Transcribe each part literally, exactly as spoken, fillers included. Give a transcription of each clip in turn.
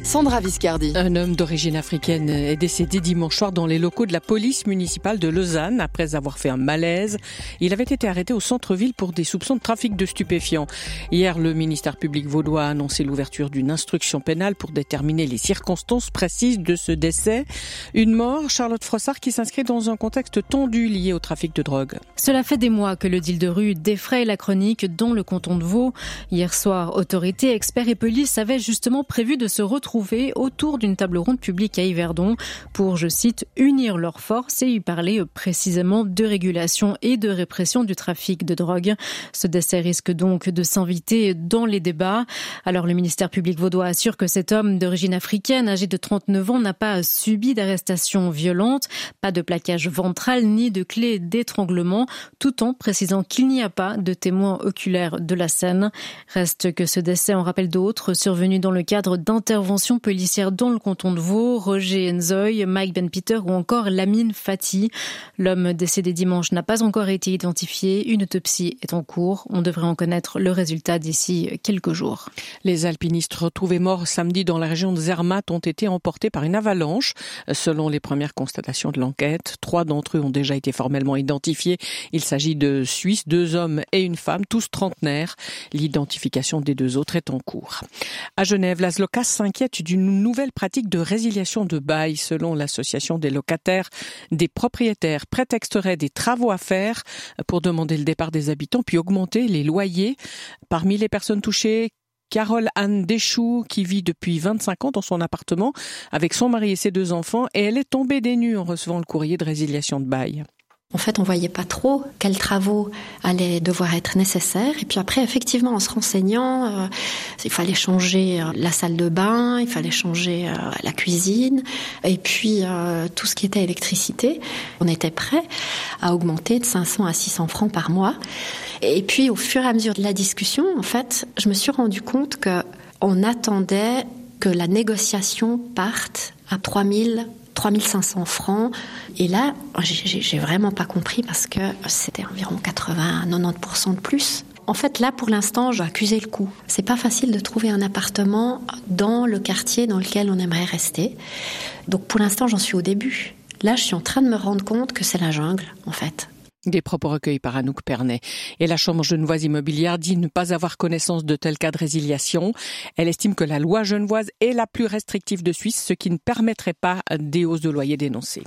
Sandra Viscardi. Un homme d'origine africaine est décédé dimanche soir dans les locaux de la police municipale de Lausanne après avoir fait un malaise. Il avait été arrêté au centre-ville pour des soupçons de trafic de stupéfiants. Hier, le ministère public vaudois a annoncé l'ouverture d'une instruction pénale pour déterminer les circonstances précises de ce décès. Une mort, Charlotte Frossard, qui s'inscrit dans un contexte tendu lié au trafic de drogue. Cela fait des mois que le deal de rue défraye la chronique dans le canton de Vaud. Hier soir, autorités, experts et police avaient justement prévu de se retrouver autour d'une table ronde publique à Yverdon pour, je cite, unir leurs forces et y parler précisément de régulation et de répression du trafic de drogue. Ce décès risque donc de s'inviter dans les débats. Alors le ministère public vaudois assure que cet homme d'origine africaine, âgé de trente-neuf ans, n'a pas subi d'arrestation violente, pas de plaquage ventral ni de clé d'étranglement, tout en précisant qu'il n'y a pas de témoins oculaires de la scène. Reste que ce décès en rappelle d'autres survenus dans le cadre d'interventions policières dans le canton de Vaud, Roger Nzoï, Mike Ben Peter ou encore Lamine Fati. L'homme décédé dimanche n'a pas encore été identifié. Une autopsie est en cours. On devrait en connaître le résultat d'ici quelques jours. Les alpinistes retrouvés morts samedi dans la région de Zermatt ont été emportés par une avalanche. Selon les premières constatations de l'enquête, trois d'entre eux ont déjà été formellement identifiés. Il s'agit de Suisses, deux hommes et une femme, tous trentenaires. L'identification des deux autres est en cours. À Genève, Laszlo Kass s'inquiète d'une nouvelle pratique de résiliation de bail. Selon l'association des locataires, des propriétaires prétexteraient des travaux à faire pour demander le départ des habitants puis augmenter les loyers. Parmi les personnes touchées, Carole Anne Deschou, qui vit depuis vingt-cinq ans dans son appartement avec son mari et ses deux enfants, et elle est tombée des nues en recevant le courrier de résiliation de bail. En fait, on voyait pas trop quels travaux allaient devoir être nécessaires. Et puis après, effectivement, en se renseignant, euh, il fallait changer euh, la salle de bain, il fallait changer euh, la cuisine, et puis euh, tout ce qui était électricité. On était prêt à augmenter de cinq cents à six cents francs par mois. Et puis, au fur et à mesure de la discussion, en fait, je me suis rendu compte que on attendait que la négociation parte à trois mille trois mille cinq cents francs. Et là, j'ai, j'ai vraiment pas compris parce que c'était environ quatre-vingts à quatre-vingt-dix pour cent de plus. En fait, là, pour l'instant, j'ai accusé le coup. C'est pas facile de trouver un appartement dans le quartier dans lequel on aimerait rester. Donc, pour l'instant, j'en suis au début. Là, je suis en train de me rendre compte que c'est la jungle, en fait. Des propos recueillis par Anouk Pernet. Et la Chambre genevoise immobilière dit ne pas avoir connaissance de tels cas de résiliation. Elle estime que la loi genevoise est la plus restrictive de Suisse, ce qui ne permettrait pas des hausses de loyer dénoncées.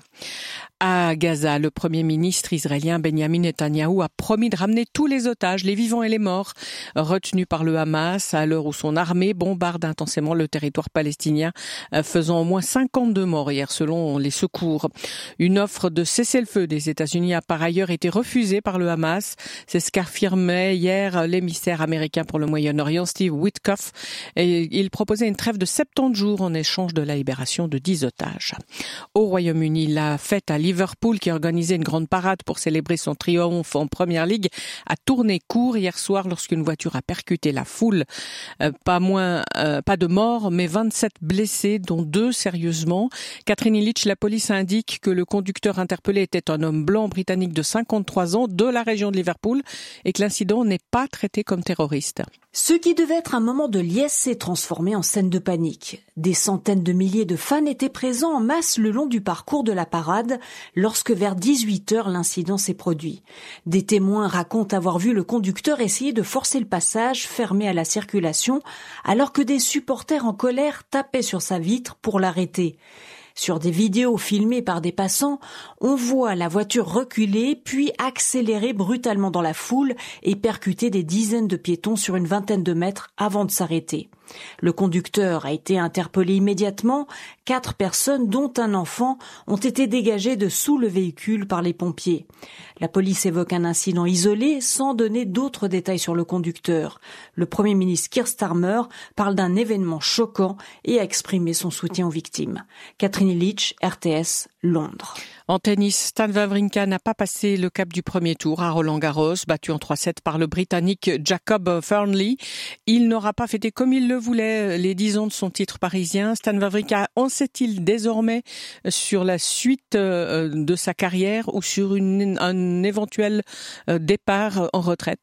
À Gaza, le Premier ministre israélien Benjamin Netanyahou a promis de ramener tous les otages, les vivants et les morts, retenus par le Hamas à l'heure où son armée bombarde intensément le territoire palestinien, faisant au moins cinquante-deux morts hier selon les secours. Une offre de cessez-le-feu des États-Unis a par ailleurs été refusée par le Hamas. C'est ce qu'affirmait hier l'émissaire américain pour le Moyen-Orient, Steve Witkoff. Et il proposait une trêve de soixante-dix jours en échange de la libération de dix otages. Au Royaume-Uni, la fête à Liverpool, qui organisait une grande parade pour célébrer son triomphe en Première Ligue, a tourné court hier soir lorsqu'une voiture a percuté la foule. Euh, pas moins, euh, pas de morts, mais vingt-sept blessés, dont deux sérieusement. Catherine Illich, la police indique que le conducteur interpellé était un homme blanc britannique de cinquante-trois ans de la région de Liverpool et que l'incident n'est pas traité comme terroriste. Ce qui devait être un moment de liesse s'est transformé en scène de panique. Des centaines de milliers de fans étaient présents en masse le long du parcours de la parade lorsque vers dix-huit heures l'incident s'est produit. Des témoins racontent avoir vu le conducteur essayer de forcer le passage fermé à la circulation alors que des supporters en colère tapaient sur sa vitre pour l'arrêter. Sur des vidéos filmées par des passants, on voit la voiture reculer puis accélérer brutalement dans la foule et percuter des dizaines de piétons sur une vingtaine de mètres avant de s'arrêter. Le conducteur a été interpellé immédiatement. Quatre personnes, dont un enfant, ont été dégagées de sous le véhicule par les pompiers. La police évoque un incident isolé sans donner d'autres détails sur le conducteur. Le Premier ministre Keir Starmer parle d'un événement choquant et a exprimé son soutien aux victimes. Catherine Illich, R T S, Londres. En tennis, Stan Wawrinka n'a pas passé le cap du premier tour à Roland-Garros, battu en trois sept par le Britannique Jacob Fernley. Il n'aura pas fêté comme il le voulait les dix ans de son titre parisien. Stan Wawrinka en sait-il désormais sur la suite de sa carrière ou sur une, un éventuel départ en retraite ?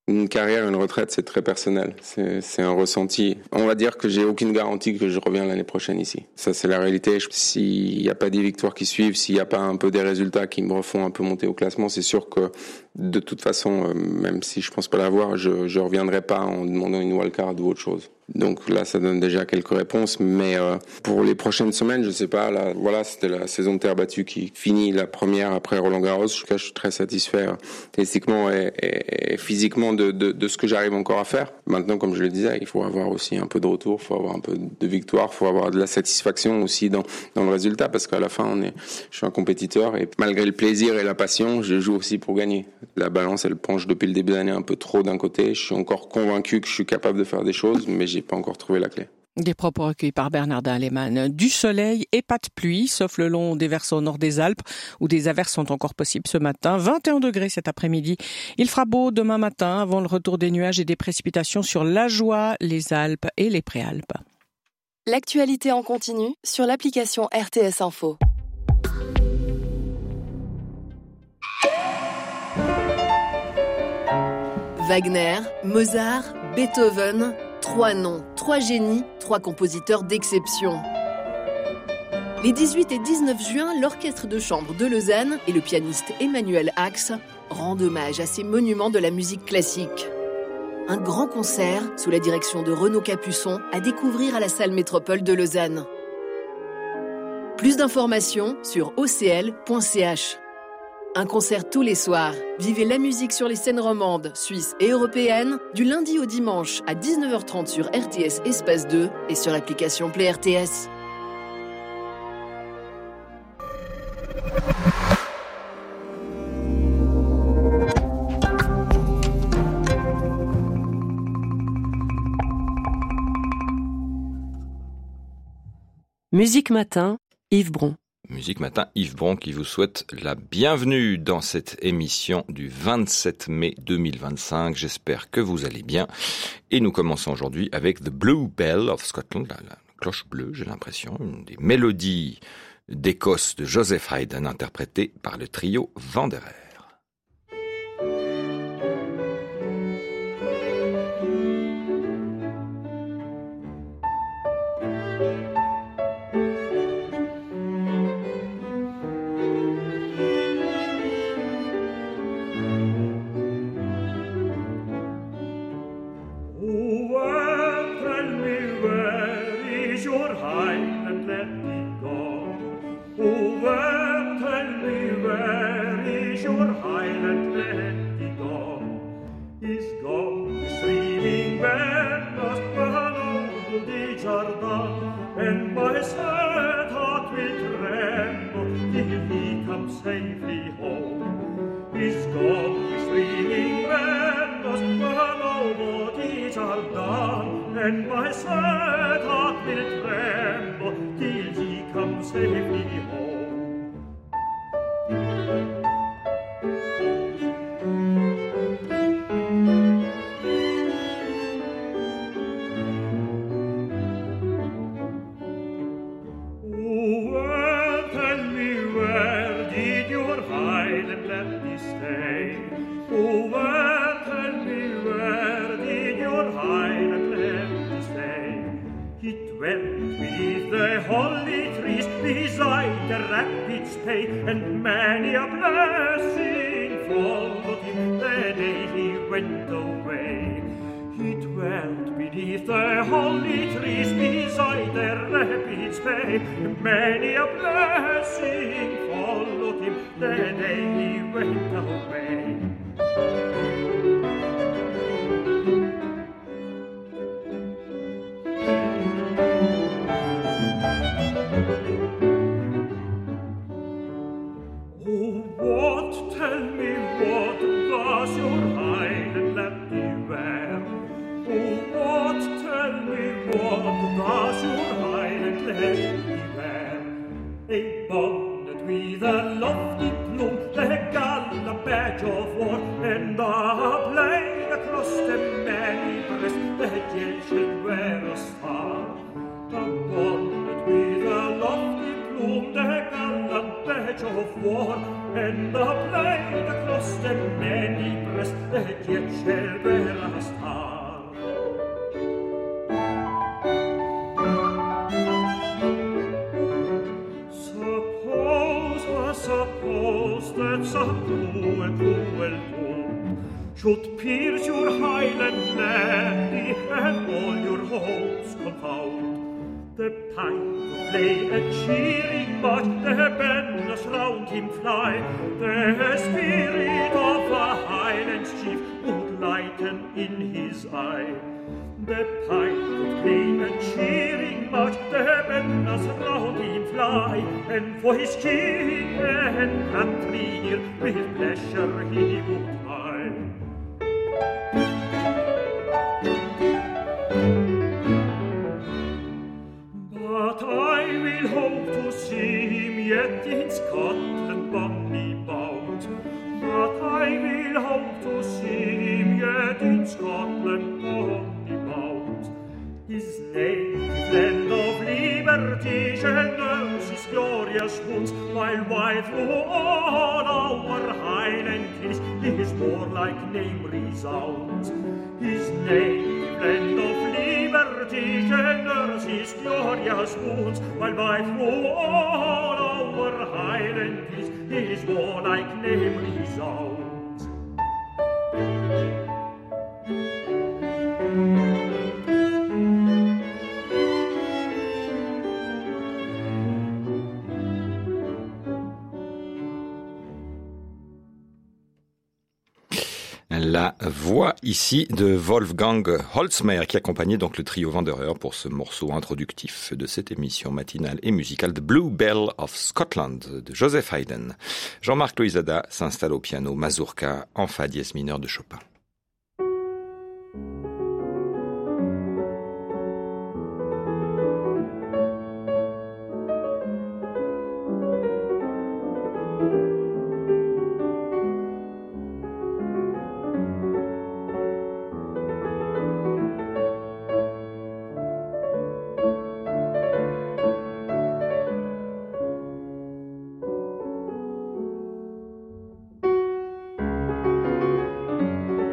Une carrière, une retraite, c'est très personnel. C'est, c'est un ressenti. On va dire que j'ai aucune garantie que je reviens l'année prochaine ici. Ça, c'est la réalité. S'il n'y a pas des victoires qui suivent, s'il n'y a pas un peu des résultats qui me refont un peu monter au classement, c'est sûr que de toute façon, même si je pense pas l'avoir, je, je reviendrai pas en demandant une wildcard ou autre chose. Donc là, ça donne déjà quelques réponses, mais euh, pour les prochaines semaines, je sais pas. Là, voilà, c'était la saison de terre battue qui finit la première après Roland Garros. Je, je suis très satisfait euh, statistiquement et, et, et physiquement de, de, de ce que j'arrive encore à faire. Maintenant, comme je le disais, il faut avoir aussi un peu de retour, il faut avoir un peu de victoire, il faut avoir de la satisfaction aussi dans dans le résultat, parce qu'à la fin, on est, je suis un compétiteur et malgré le plaisir et la passion, je joue aussi pour gagner. La balance, elle penche depuis le début de l'année un peu trop d'un côté. Je suis encore convaincu que je suis capable de faire des choses, mais j'ai pas encore trouvé la clé. Des propos recueillis par Bernardin Lehmann. Du soleil et pas de pluie, sauf le long des versants au nord des Alpes, où des averses sont encore possibles ce matin. vingt et un degrés cet après-midi. Il fera beau demain matin, avant le retour des nuages et des précipitations sur l'Ajoie, les Alpes et les Préalpes. L'actualité en continu sur l'application R T S Info. Wagner, Mozart, Beethoven, trois noms, trois génies, trois compositeurs d'exception. Les dix-huit et dix-neuf juin, l'orchestre de chambre de Lausanne et le pianiste Emmanuel Ax rendent hommage à ces monuments de la musique classique. Un grand concert, sous la direction de Renaud Capuçon, à découvrir à la salle Métropole de Lausanne. Plus d'informations sur o c l point c h. Un concert tous les soirs. Vivez la musique sur les scènes romandes, suisses et européennes, du lundi au dimanche à dix-neuf heures trente sur R T S Espace deux et sur l'application Play R T S. Musique Matin, Yves Bron. Musique Matin, Yves Bron qui vous souhaite la bienvenue dans cette émission du vingt-sept mai deux mille vingt-cinq. J'espère que vous allez bien. Et nous commençons aujourd'hui avec The Blue Bell of Scotland, la, la cloche bleue, j'ai l'impression, une des mélodies d'Écosse de Joseph Haydn interprétée par le trio Vanderer. And many a blessing followed him the day he went away. He dwelt beneath the holly trees beside the rapids bay. And many a blessing followed him the day he went away. Of war, and the blade across the many breast, vecchie celebra star. Suppose, I suppose that some cruel, cruel fool should pierce your Highland lady and all your hopes confound. The pipe would play a cheering march, the banners round him fly, the spirit of a Highlands chief would lighten in his eye. The pipe would play a cheering march, the banners round him fly, and for his king and country here with pleasure he would die. But I will hope to see him yet in Scotland bonny bound. But I will hope to see him yet in Scotland bonny bound. His native land of liberty shall nurse his glorious wounds, while wide through all our Highland hills his warlike name resounds. His native land of liberty shall nurse his glorious wounds, while wide through all our Highland hills his warlike name resounds. La voix ici de Wolfgang Holzmeier qui accompagnait donc le trio Wanderer pour ce morceau introductif de cette émission matinale et musicale The Blue Bell of Scotland de Joseph Haydn. Jean-Marc Loizada s'installe au piano mazurka en fa dièse mineur de Chopin. Thank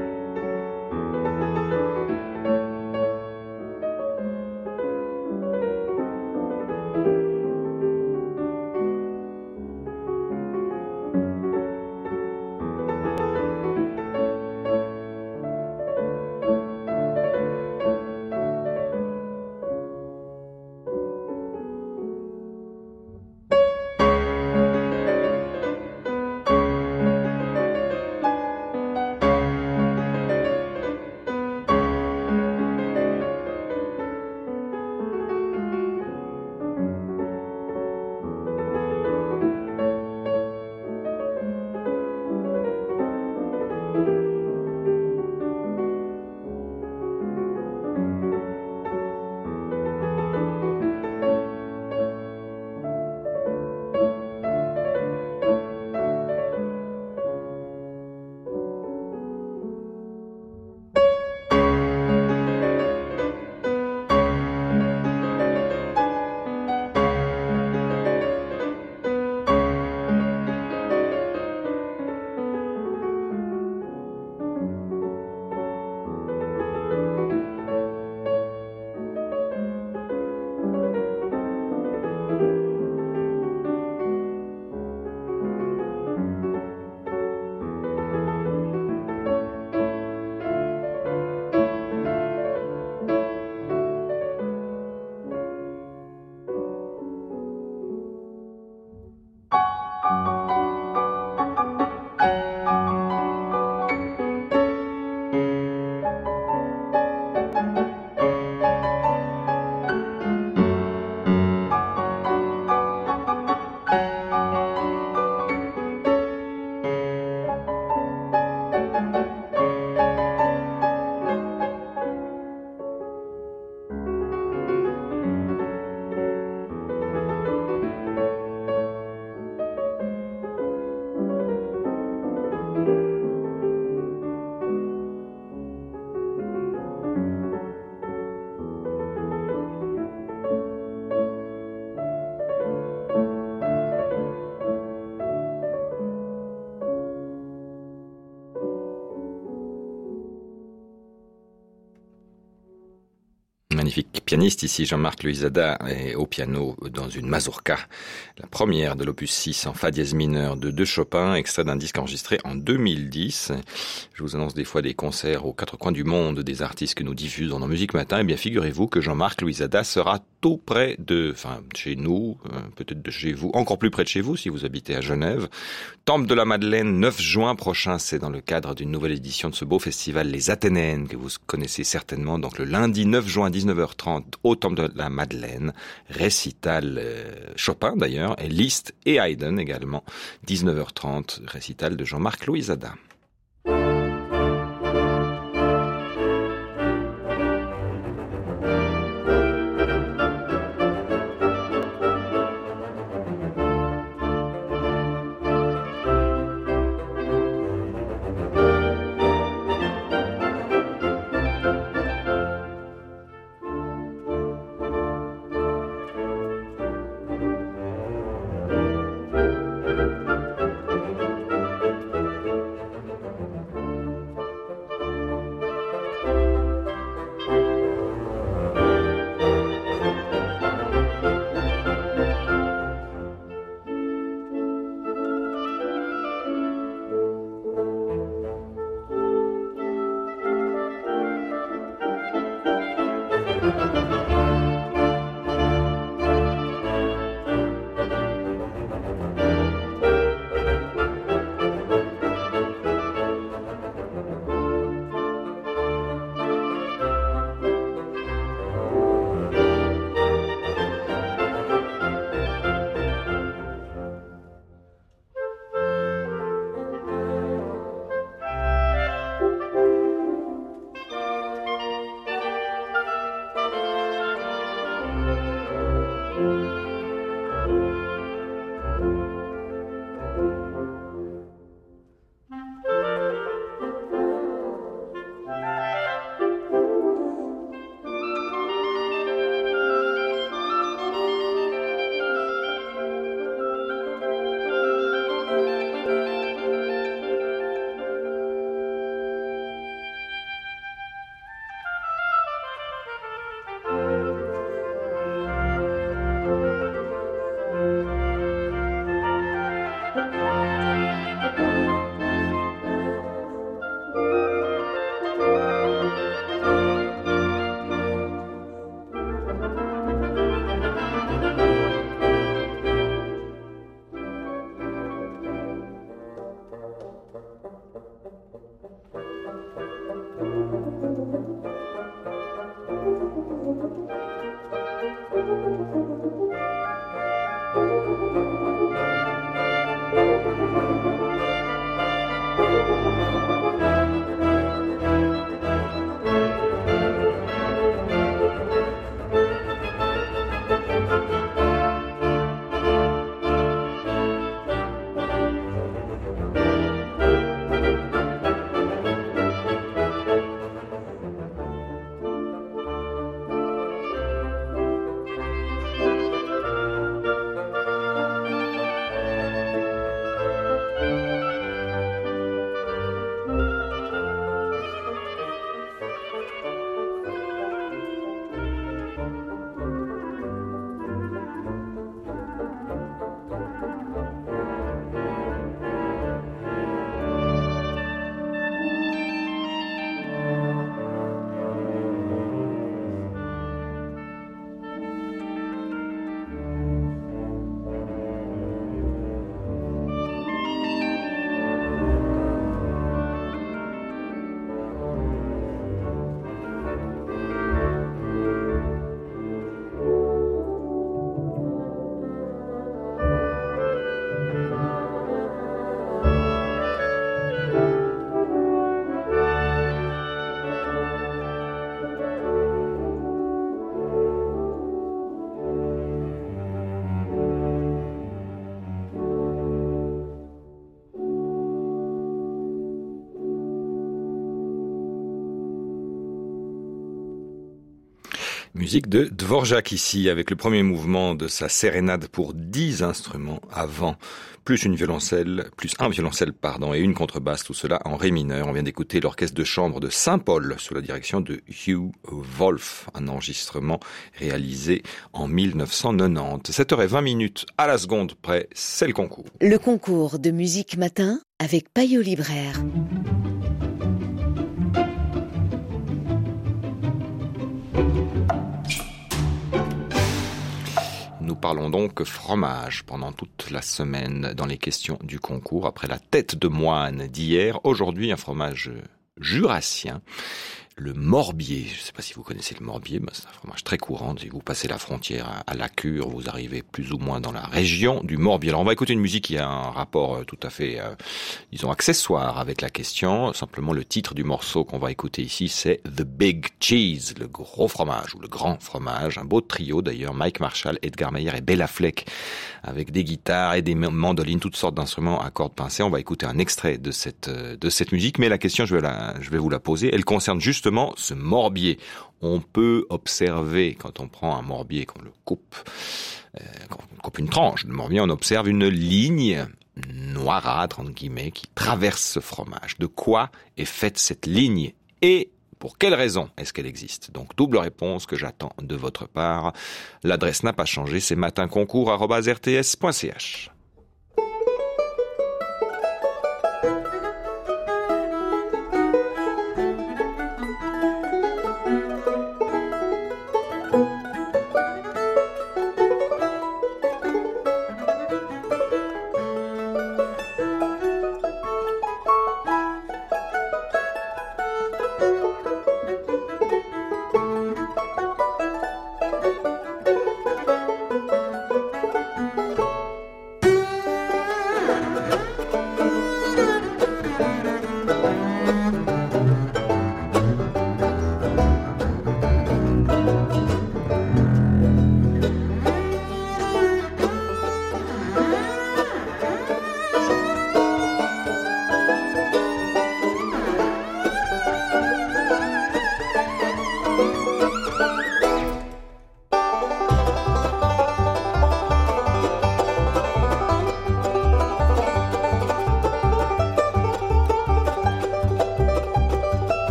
magnifique pianiste ici, Jean-Marc Loizada, est au piano dans une mazurka, la première de l'opus six en fa dièse mineur de, de Chopin, extrait d'un disque enregistré en deux mille dix. Je vous annonce des fois des concerts aux quatre coins du monde des artistes que nous diffusons dans Musique Matin. Eh bien, figurez-vous que Jean-Marc Loizada sera tout près de, enfin, chez nous, peut-être de chez vous, encore plus près de chez vous si vous habitez à Genève. Temple de la Madeleine, neuf juin prochain, c'est dans le cadre d'une nouvelle édition de ce beau festival, les Athénènes, que vous connaissez certainement. Donc le lundi neuf juin, dix-neuf heures trente, au Temple de la Madeleine, récital euh, Chopin d'ailleurs, et Liszt et Haydn également, dix-neuf heures trente, récital de Jean-Marc Loizada. musique de Dvorak ici, avec le premier mouvement de sa sérénade pour dix instruments avant, plus une violoncelle, plus un violoncelle, pardon, et une contrebasse, tout cela en ré mineur. On vient d'écouter l'orchestre de chambre de Saint-Paul sous la direction de Hugh Wolf, un enregistrement réalisé en mille neuf cent quatre-vingt-dix. sept heures vingt minutes à la seconde près, c'est le concours. Le concours de musique matin avec Payot Libraire. Nous parlons donc fromage pendant toute la semaine dans les questions du concours. Après la tête de moine d'hier, aujourd'hui un fromage jurassien, le morbier. Je ne sais pas si vous connaissez le morbier, mais c'est un fromage très courant. Si vous passez la frontière à la Cure, vous arrivez plus ou moins dans la région du Morbier. Alors on va écouter une musique qui a un rapport tout à fait, euh, disons, accessoire avec la question. Simplement le titre du morceau qu'on va écouter ici, c'est The Big Cheese, le gros fromage ou le grand fromage. Un beau trio d'ailleurs, Mike Marshall, Edgar Meyer et Bela Fleck, avec des guitares et des mandolines, toutes sortes d'instruments à cordes pincées. On va écouter un extrait de cette de cette musique, mais la question, je vais la, je vais vous la poser. Elle concerne juste ce morbier. On peut observer, quand on prend un morbier, qu'on le coupe, euh, quand on coupe une tranche de morbier, on observe une ligne noirâtre, entre guillemets, qui traverse ce fromage. De quoi est faite cette ligne et pour quelle raison est-ce qu'elle existe? Donc, double réponse que j'attends de votre part. L'adresse n'a pas changé, c'est matinconcours arobase r t s point c h.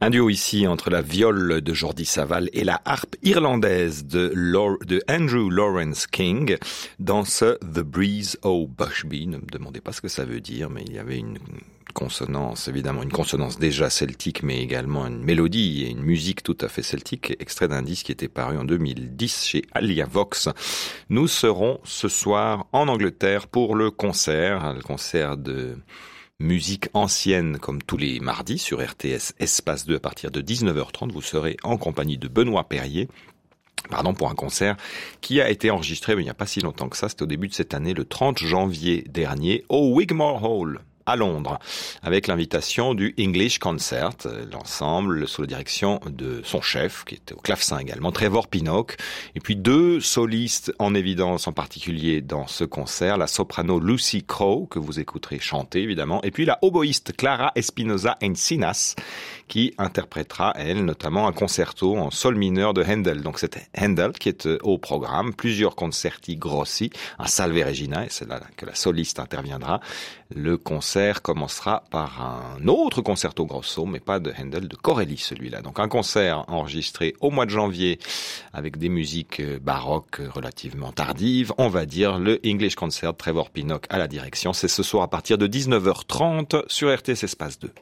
Un duo ici entre la viole de Jordi Savall et la harpe irlandaise de, Law- de Andrew Lawrence King dans ce The Breeze o' Bushby. Ne me demandez pas ce que ça veut dire, mais il y avait une consonance, évidemment, une consonance déjà celtique, mais également une mélodie et une musique tout à fait celtique, extrait d'un disque qui était paru en deux mille dix chez Alia Vox. Nous serons ce soir en Angleterre pour le concert, le concert de musique ancienne comme tous les mardis sur R T S Espace deux à partir de dix-neuf heures trente. Vous serez en compagnie de Benoît Perrier. Pardon, pour un concert qui a été enregistré mais il n'y a pas si longtemps que ça, c'était au début de cette année, le trente janvier dernier, au Wigmore Hall à Londres, avec l'invitation du English Concert, l'ensemble sous la direction de son chef, qui était au clavecin également, Trevor Pinnock, et puis deux solistes en évidence en particulier dans ce concert, la soprano Lucy Crowe, que vous écouterez chanter évidemment, et puis la oboïste Clara Espinosa Encinas, qui interprétera, elle, notamment un concerto en sol mineur de Handel. Donc c'est Handel qui est au programme, plusieurs concerti grossi, un Salve Regina, et c'est là que la soliste interviendra. Le concert commencera par un autre concerto grosso, mais pas de Handel, de Corelli celui-là. Donc un concert enregistré au mois de janvier avec des musiques baroques relativement tardives. On va dire le English Concert, Trevor Pinnock à la direction. C'est ce soir à partir de dix-neuf heures trente sur R T S Espace deux.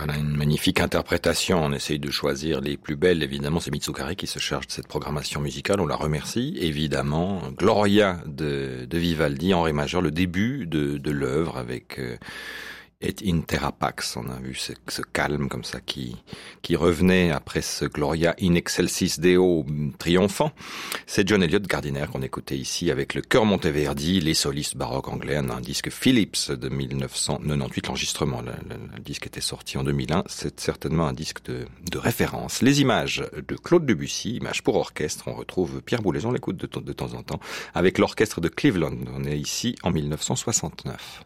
Voilà, une magnifique interprétation. On essaye de choisir les plus belles. Évidemment, c'est Mitsukari qui se charge de cette programmation musicale. On la remercie. Évidemment, Gloria de, de Vivaldi en ré majeur, le début de, de l'œuvre avec euh, Et in terra pax. On a vu ce, ce calme comme ça qui, qui revenait après ce Gloria in excelsis Deo triomphant. C'est John Eliot Gardiner qu'on écoutait ici avec le chœur Monteverdi, les solistes baroques anglais, un disque Philips de dix-neuf cent quatre-vingt-dix. L'enregistrement, le, le, le disque était sorti en deux mille un. C'est certainement un disque de, de référence. Les images de Claude Debussy, images pour orchestre. On retrouve Pierre Boulez, on l'écoute de, de temps en temps, avec l'orchestre de Cleveland. On est ici en dix-neuf cent soixante-neuf.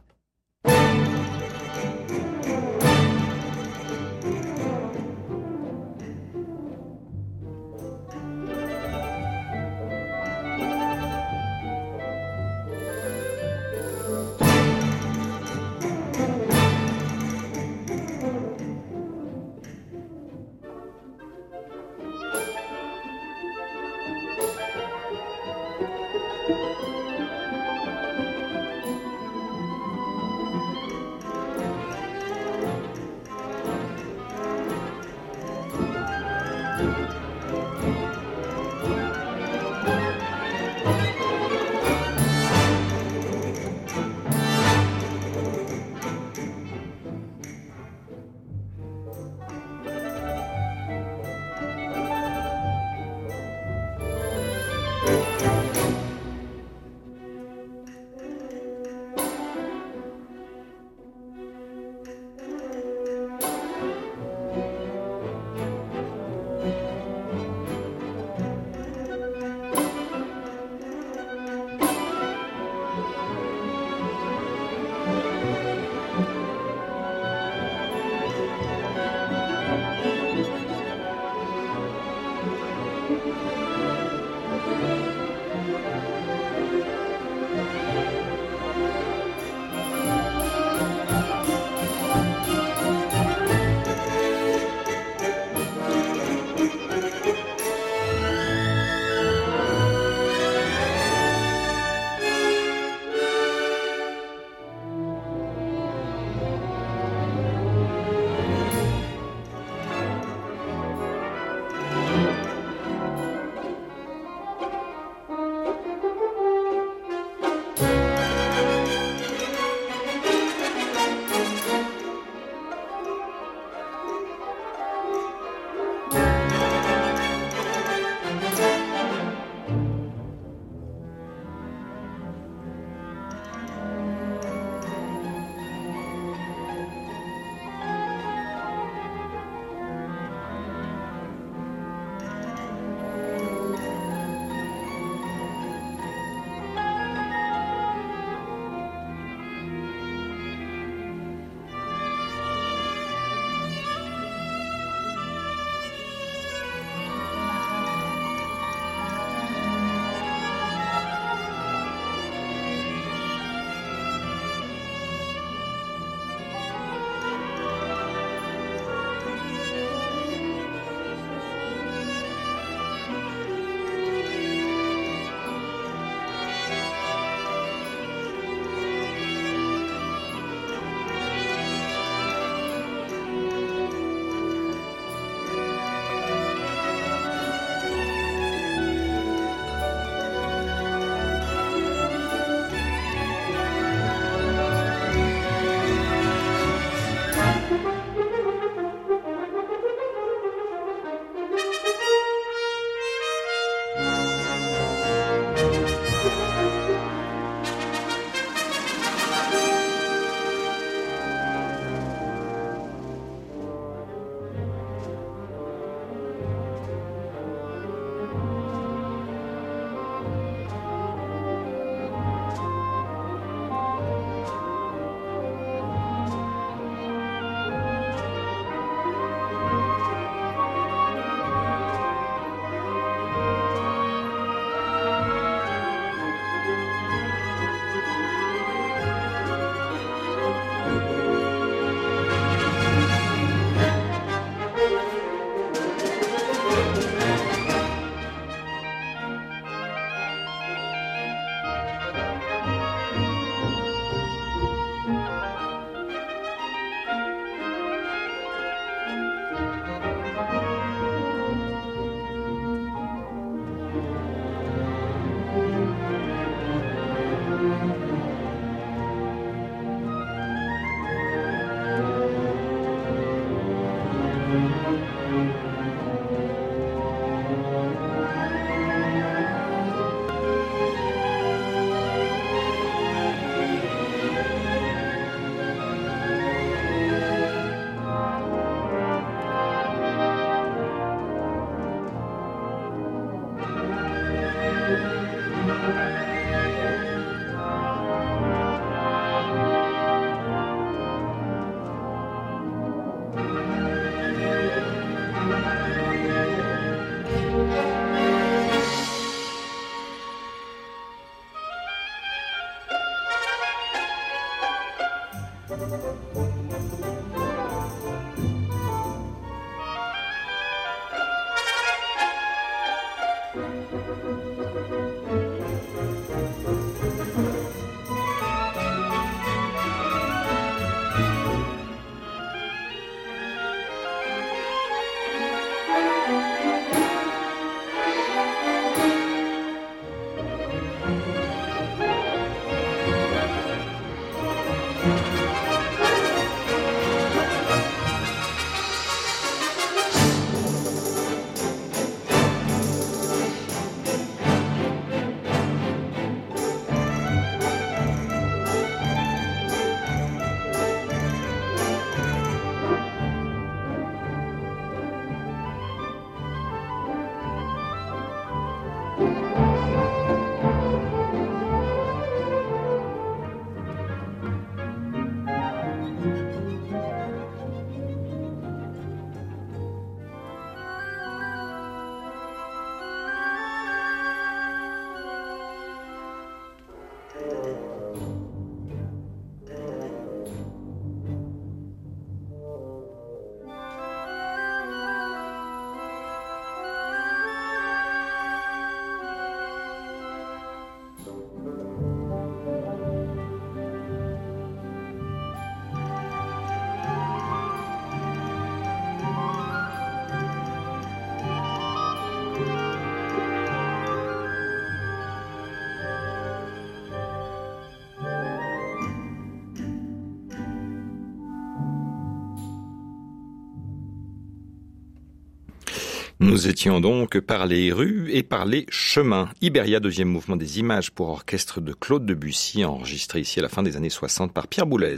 Nous étions donc par les rues et par les chemins. Iberia, deuxième mouvement des images pour orchestre de Claude Debussy, enregistré ici à la fin des années soixante par Pierre Boulez,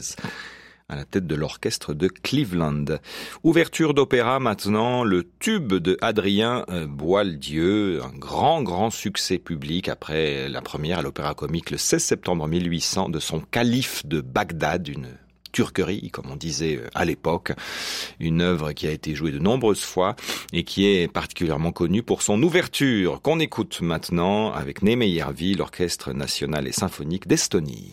à la tête de l'orchestre de Cleveland. Ouverture d'opéra maintenant, le tube de Adrien Boieldieu, un grand grand succès public après la première à l'Opéra Comique le seize septembre mille huit cents de son Calife de Bagdad, une turquerie, comme on disait à l'époque, une œuvre qui a été jouée de nombreuses fois et qui est particulièrement connue pour son ouverture, qu'on écoute maintenant avec Némé Järvi, l'Orchestre national et symphonique d'Estonie.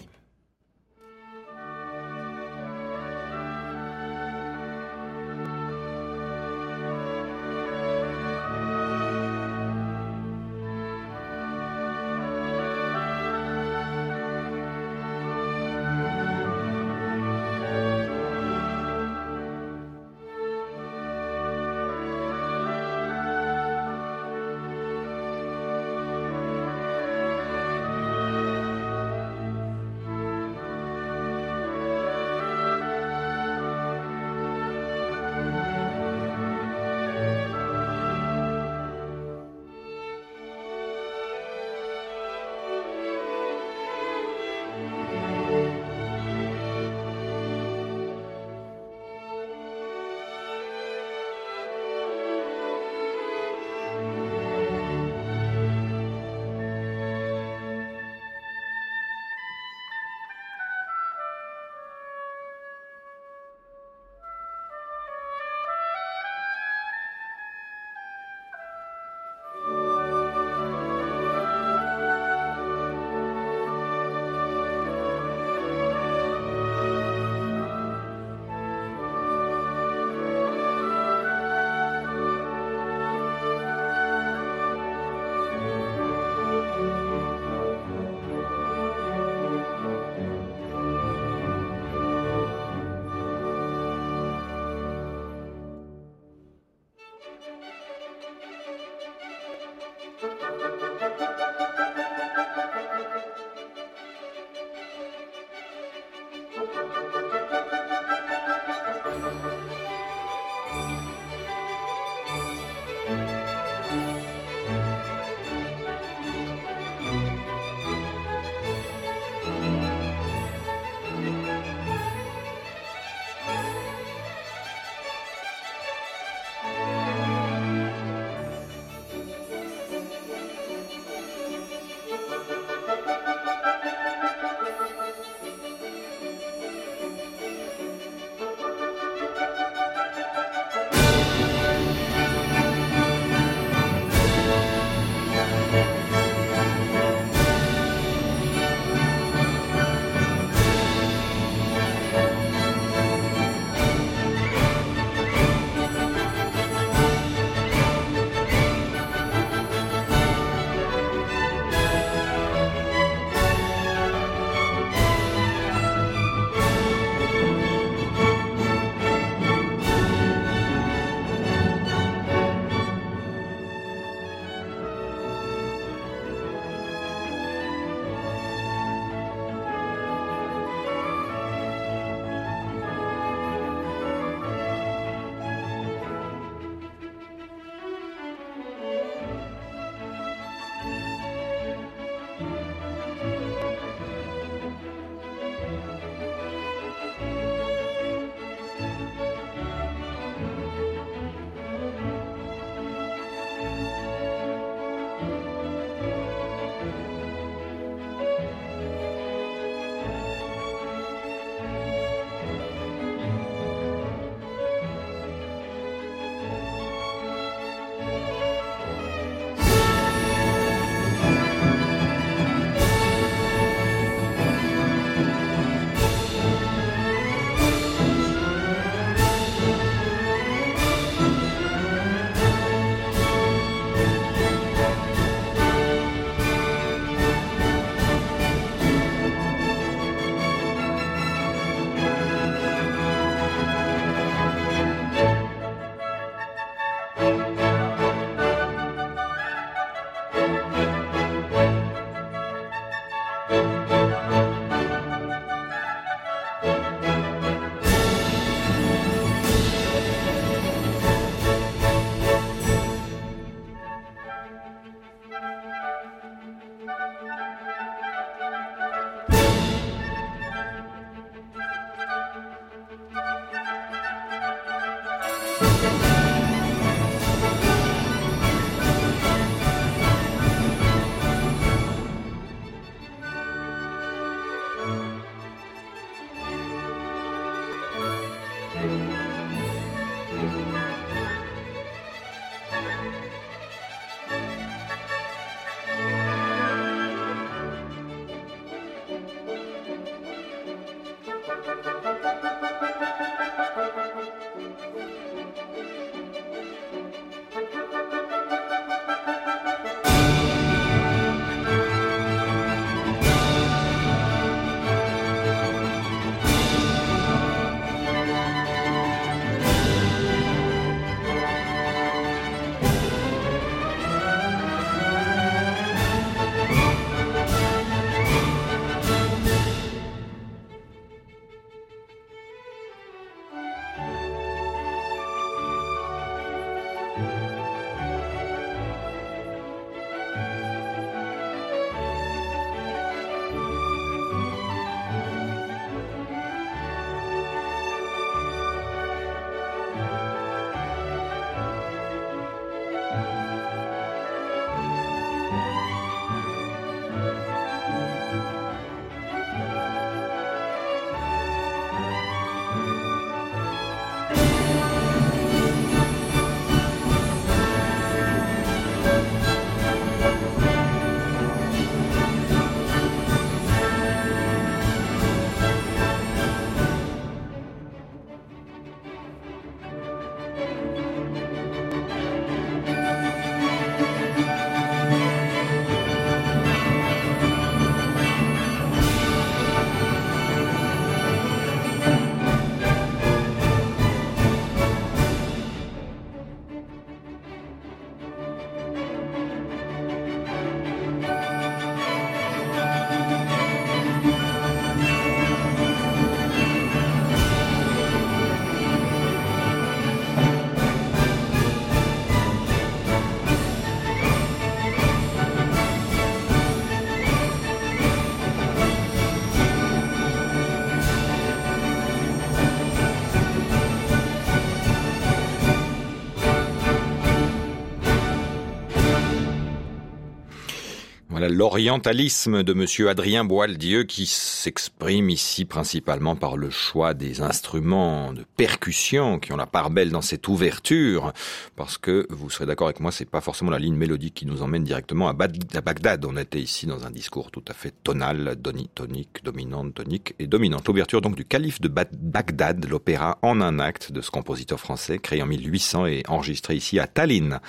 Voilà l'orientalisme de monsieur Adrien Boieldieu qui s'exprime ici principalement par le choix des instruments de percussion qui ont la part belle dans cette ouverture, parce que vous serez d'accord avec moi, c'est pas forcément la ligne mélodique qui nous emmène directement à, Bad- à Bagdad. On était ici dans un discours tout à fait tonal, doni- tonique, dominante, tonique et dominante. L'ouverture donc du Calife de ba- Bagdad, l'opéra en un acte de ce compositeur français créé en mille huit cents et enregistré ici à Tallinn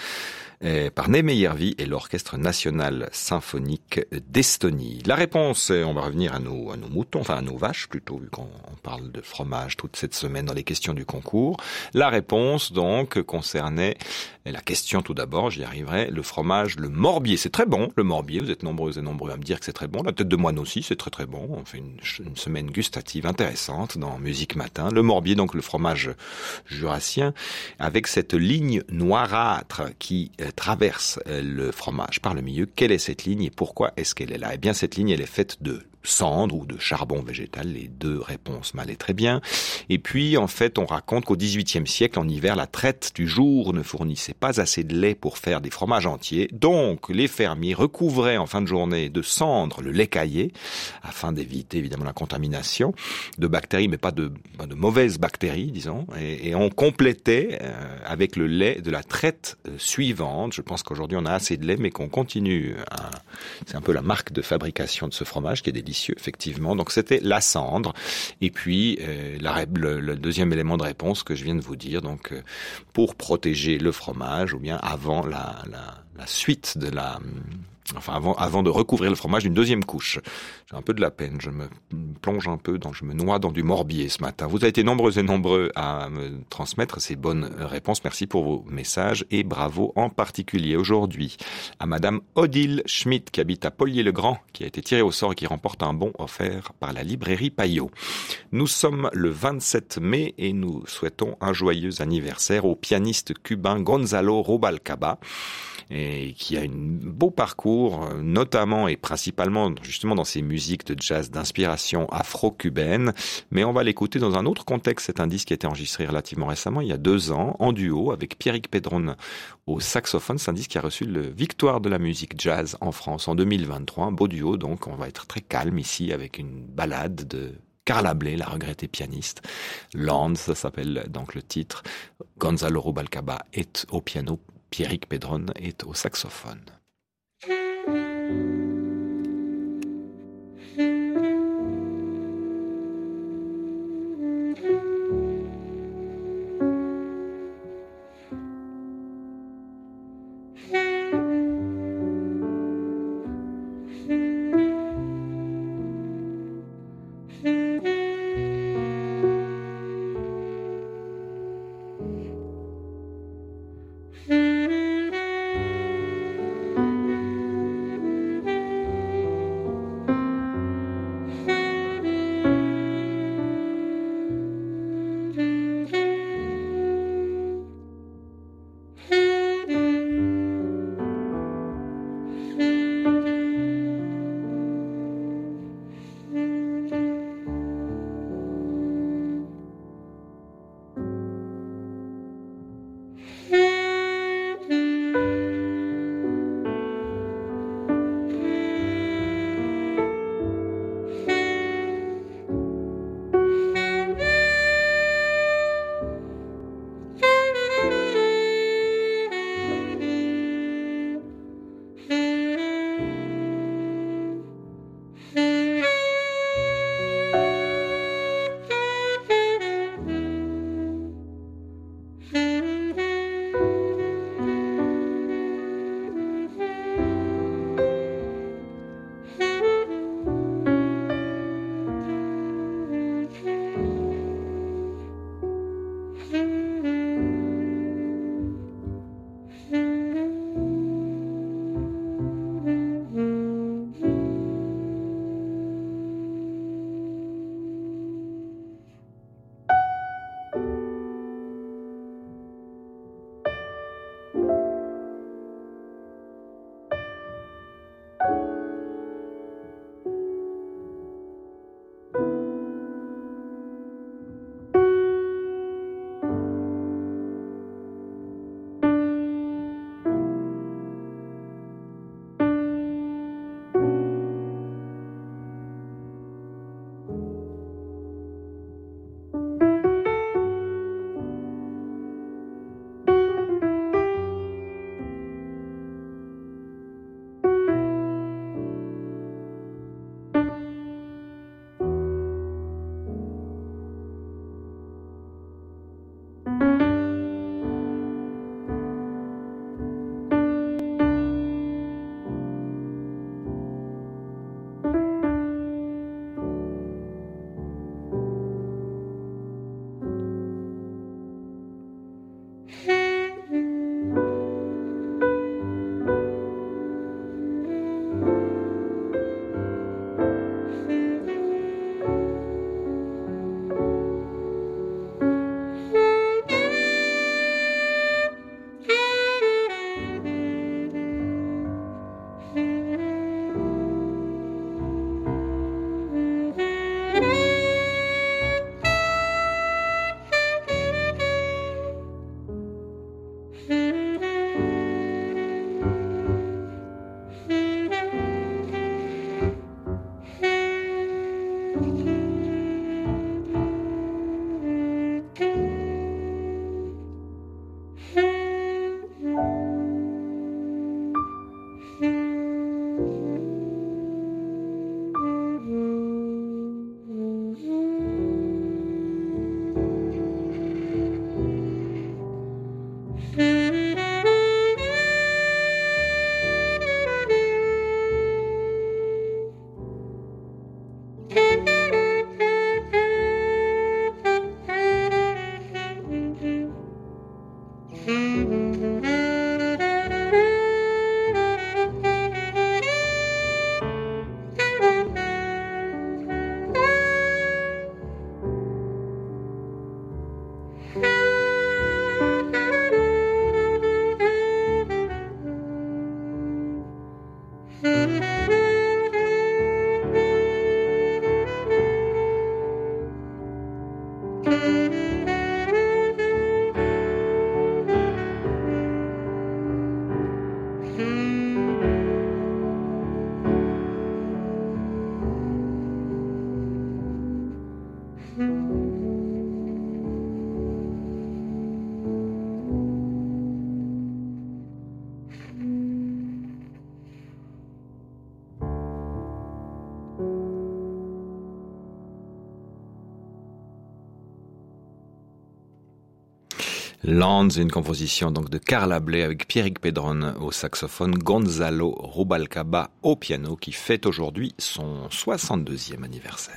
par Neeme Järvi et l'Orchestre National Symphonique d'Estonie. La réponse, on va revenir à nos, à nos moutons, enfin à nos vaches plutôt, vu qu'on on parle de fromage toute cette semaine dans les questions du concours. La réponse donc concernait, la question tout d'abord, j'y arriverai, le fromage, le morbier. C'est très bon, le morbier, vous êtes nombreux et nombreux à me dire que c'est très bon. La tête de moine aussi, c'est très très bon. On fait une, une semaine gustative intéressante dans Musique Matin. Le morbier, donc le fromage jurassien, avec cette ligne noirâtre qui traverse le fromage par le milieu. Quelle est cette ligne et pourquoi est-ce qu'elle est là? Eh bien, cette ligne, elle est faite de cendre ou de charbon végétal, les deux réponses m'allaient très bien. Et puis, en fait, on raconte qu'au dix-huitième siècle, en hiver, la traite du jour ne fournissait pas assez de lait pour faire des fromages entiers. Donc, les fermiers recouvraient en fin de journée de cendre le lait caillé, afin d'éviter évidemment la contamination de bactéries, mais pas de, pas de mauvaises bactéries, disons. Et, et on complétait euh, avec le lait de la traite euh, suivante. Je pense qu'aujourd'hui, on a assez de lait, mais qu'on continue à... C'est un peu la marque de fabrication de ce fromage qui est délicieux. Effectivement, donc c'était la cendre. Et puis euh, la, le, le deuxième élément de réponse que je viens de vous dire, donc euh, pour protéger le fromage, ou bien avant la, la, la suite de la, enfin avant, avant de recouvrir le fromage d'une deuxième couche. J'ai un peu de la peine, je me plonge un peu, dans, je me noie dans du morbier ce matin. Vous avez été nombreux et nombreux à me transmettre ces bonnes réponses. Merci pour vos messages et bravo en particulier aujourd'hui à Madame Odile Schmidt qui habite à Polier-le-Grand, qui a été tirée au sort et qui remporte un bon offert par la librairie Payot. Nous sommes le vingt-sept mai et nous souhaitons un joyeux anniversaire au pianiste cubain Gonzalo Rubalcaba. et qui a un beau parcours, notamment et principalement justement dans ses musiques de jazz d'inspiration afro-cubaine. Mais on va l'écouter dans un autre contexte. C'est un disque qui a été enregistré relativement récemment, il y a deux ans, en duo avec Pierrick Pedron au saxophone. C'est un disque qui a reçu le Victoire de la musique jazz en France en deux mille vingt-trois. Un beau duo, donc on va être très calme ici avec une ballade de Carla Bley, la regrettée pianiste. Land, ça s'appelle donc le titre. Gonzalo Rubalcaba est au piano, Pierrick Pedron est au saxophone. Thank you. Lands, une composition donc de Carla Bley avec Pierrick Pedron au saxophone, Gonzalo Rubalcaba au piano, qui fête aujourd'hui son soixante-deuxième anniversaire.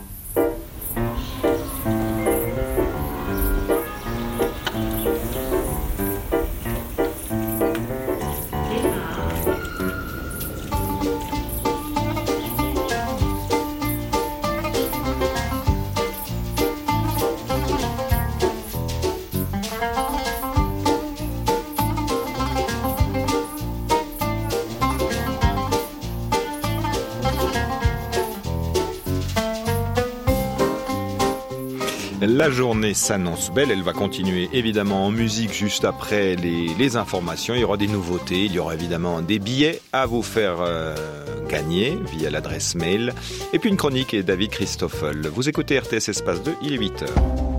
La journée s'annonce belle, elle va continuer évidemment en musique juste après les, les informations. Il y aura des nouveautés, il y aura évidemment des billets à vous faire euh, gagner via l'adresse mail. Et puis une chronique et David Christoffel. Vous écoutez R T S Espace deux, il est huit heures.